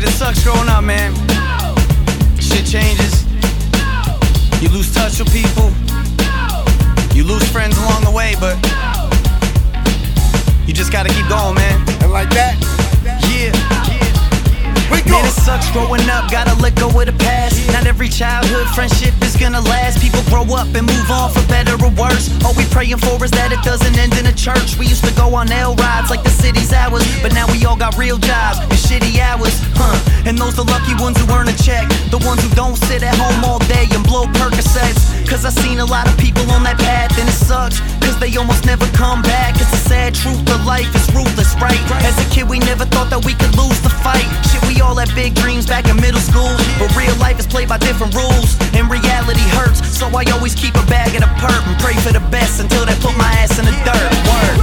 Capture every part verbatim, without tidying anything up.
Shit, it sucks growing up, man. Shit changes. You lose touch with people. You lose friends along the way, but you just gotta keep going, man. And like that, yeah. we go. Man, it sucks growing up, gotta let go of the past. Not every childhood friendship is gonna last. People grow up and move on for better or worse. All we praying for is that it doesn't end in a church. We used to go on L rides like the city's ours, but now we all got real jobs and shitty hours, huh? And those the lucky ones who earn a check, the ones who don't sit at home all day and blow Percocets. Cause I seen a lot of people on that path and it sucks, cause they almost never come back. It's a sad truth, but life is ruthless, right? As a kid we never thought that we could lose the fight. Shit, we all had big dreams back in middle school, but real life is played by different rules, and reality hurts. So I always keep a bag of the perp and pray for the best until they put my ass in the dirt. Word.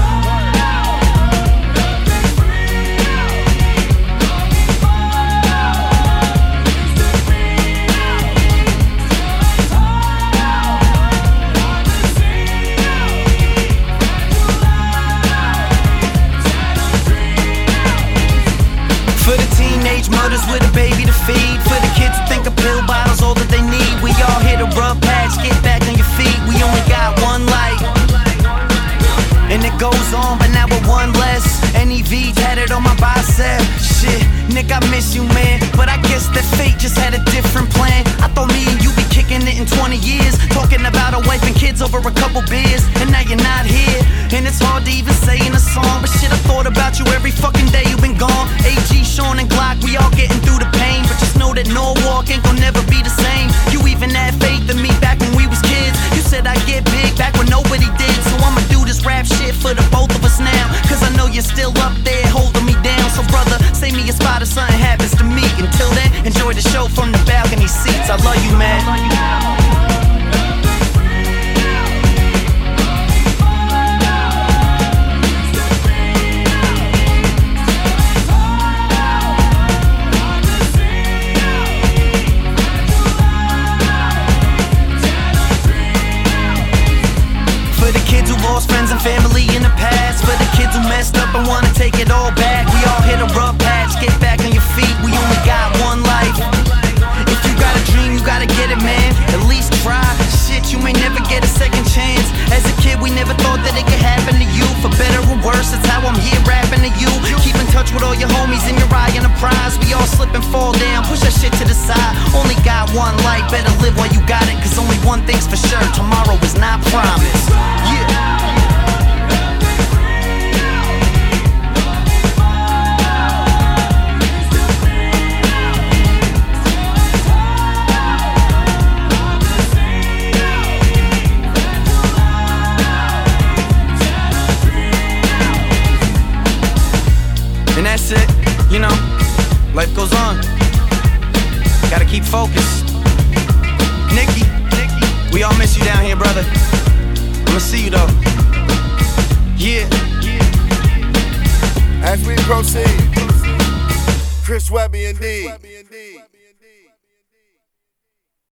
For the teenage mothers with a baby to feed, for the kids who think a pill bottle's all that they need. We all hit a rough patch, get back on your feet. We only got one life, and it goes on, but now we're one less. N E V tatted on my bicep. Shit, Nick, I miss you, man, but I guess that fate just had a different plan. I thought me and you be kicking it in twenty years, talking about a wife and kids over a couple beers, and now you're not here. And it's hard to even say in a song, but shit, I thought about you every fucking day you've been gone. A G, Sean, and Glock, we all getting through the pain, but just know that Norwalk ain't gon' never be the same. You even had faith in me back when we was kids. You said I'd get big back when nobody did, so I'ma do this rap shit for the both of us now, cause I know you're still up there holding me down. So brother, save me a spot if something happens to me. Until then, enjoy the show from the balcony seats. I love you, man. Friends and family in the past, for the kids who messed up and wanna take it all back. We all hit a rough patch, get back on your feet. We only got one life. If you got a dream, you gotta get it, man. At least try. Shit, you may never get a second chance. As a kid, we never thought that it could happen to you. For better or worse, that's how I'm here rapping to you. Keep in touch with all your homies in your eye and a prize. We all slip and fall down, push that shit to the side. Only got one life, better live while you got it, cause only one thing's for sure, tomorrow is not promised. Yeah. And that's it, you know, life goes on. Gotta keep focused. Nicky, Nicky, we all miss you down here, brother. I'ma see you though. Yeah. As we proceed, Chris Webby indeed.